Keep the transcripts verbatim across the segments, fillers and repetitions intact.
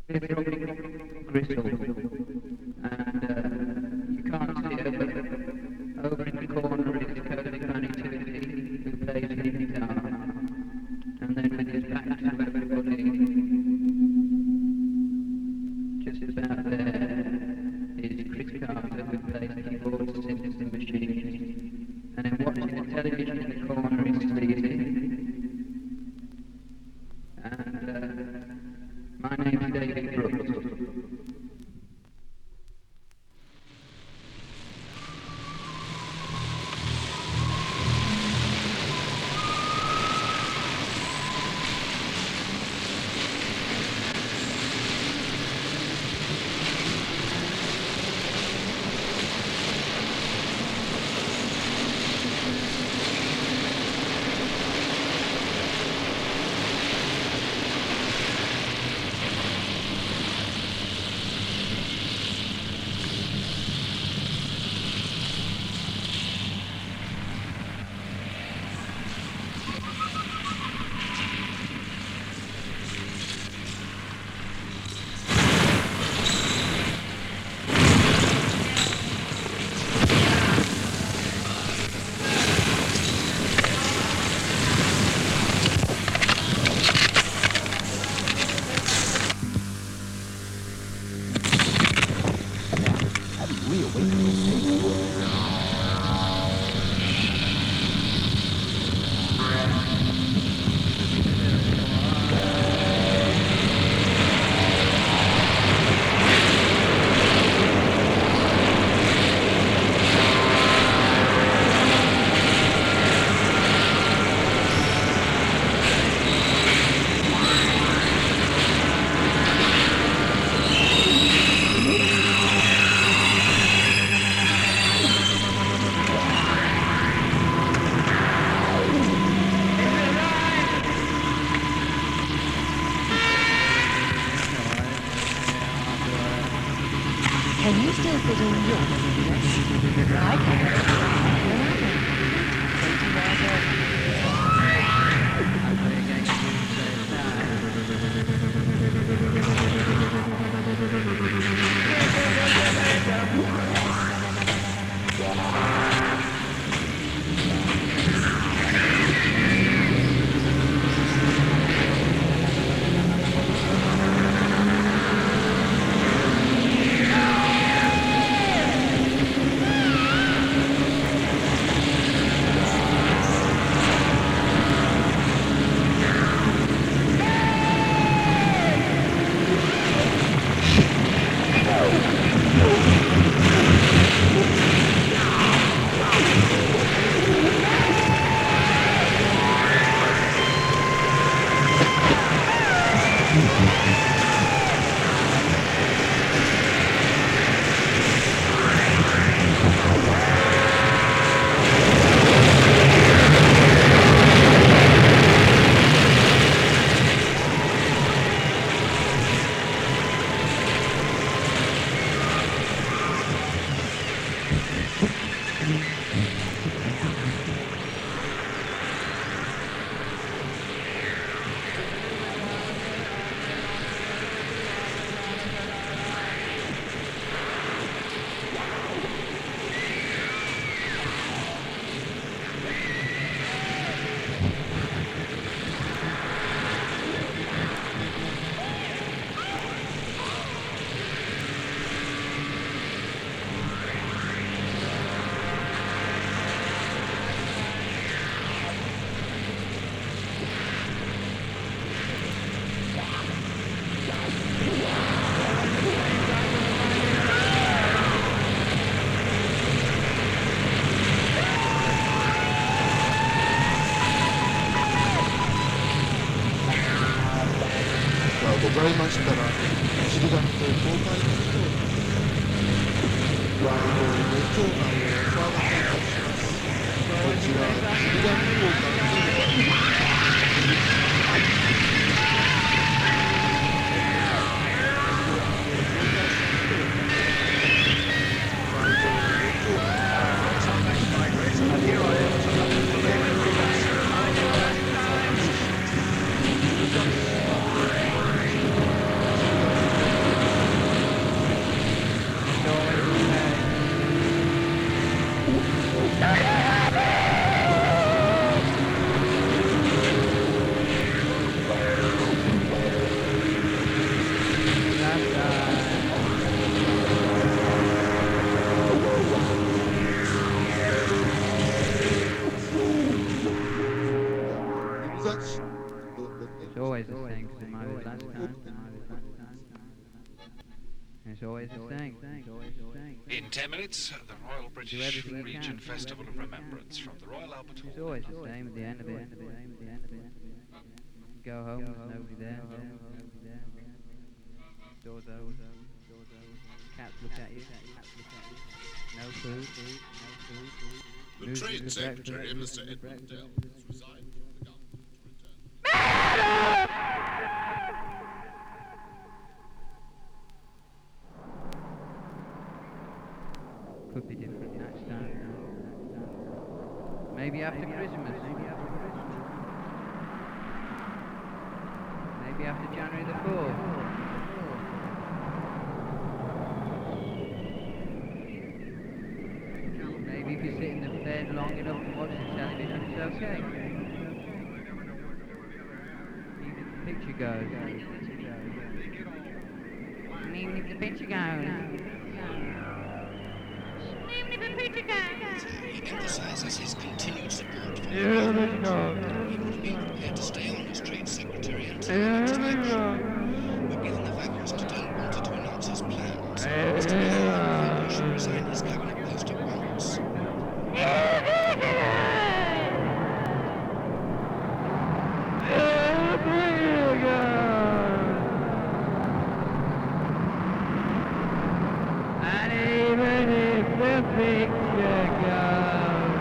philanthropic gristle, and uh, you can't see it, but over in the corner is Cody Connectivity, who plays the guitar, and then with his back to everybody, just about there, is Chris Carter, who plays keyboards, synths and machines, and then watching the television in the corner is Sleazy, and uh, my name is David Brooks. Can you still fit in your business? I ございましたら、一眼と公開の人をワイドご町内をお騒がせいたします。こちら、一眼交換でございます。 such. It's always the same, because it might be last time. It's always the same. It's always the same. In ten minutes, the Royal British everything you Region can. Festival of Remembrance from the Royal Albert Hall. It's always the same at the end of it. Go home, there's nobody there. Doors open. Cats look at you. No food. No food. The Lose Trade the Secretary, breakfast. Mister Edmund Dell, has resigned from the government to return. Could be different next time. Maybe after Christmas. Maybe after Christmas. Maybe after January the fourth. Maybe if you sit in the bed long enough and watch the television, it's okay. Even if the picture goes. Even if the picture goes. He emphasizes his continued support for Yeah, the let's go. He would be prepared to stay on as Trade Secretary until the next election. But given the fact Mister Dell wanted to announce his plans, Mister Dell should resign his cabinet post at once. And even if the picture goes.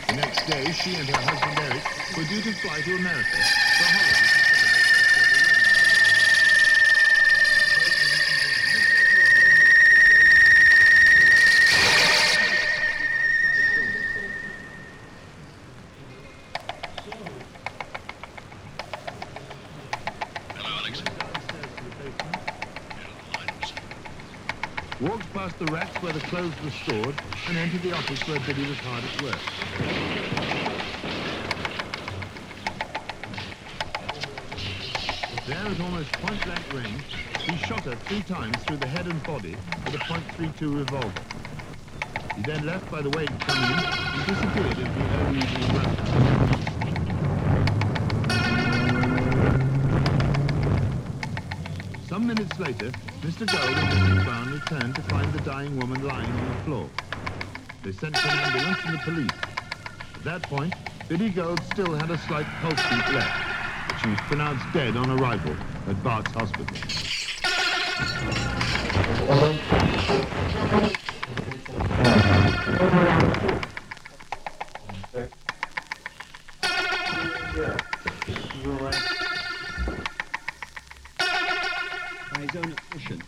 The next day, she and her husband Eric were due to fly to America for a holiday to celebrate their Hello, Alex. walked past the racks where the clothes were stored and entered the office where Biddy was hard at work. There, at almost point-blank range, he shot her three times through the head and body with a point three two revolver. He then left by the way he'd come in and disappeared into the early evening rush. Some minutes later, Mister Gold and Missus Brown returned to find the dying woman lying on the floor. They sent for an ambulance and the police. At that point, Biddy Gold still had a slight pulse beat left, but she was pronounced dead on arrival at Bart's Hospital. By his own admission.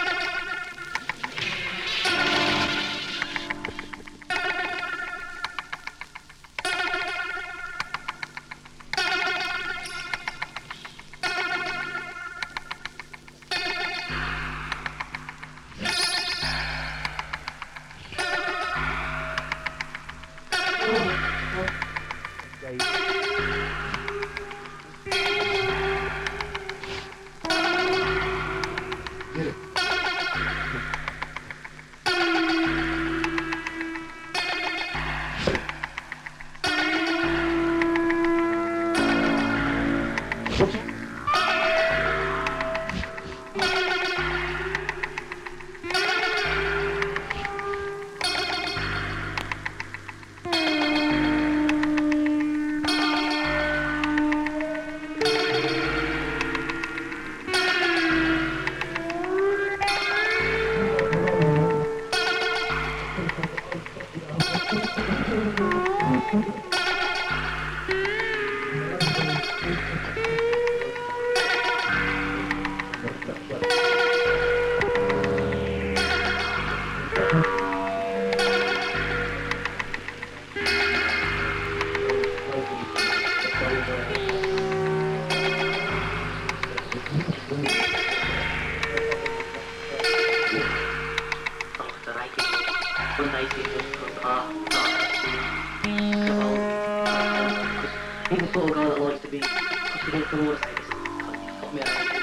He's the sort of guy that likes to be pushed against the wall to say this. You've got me out of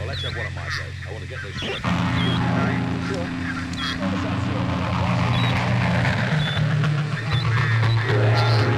Well, let's have one at my place. I want to get this straight. Sure.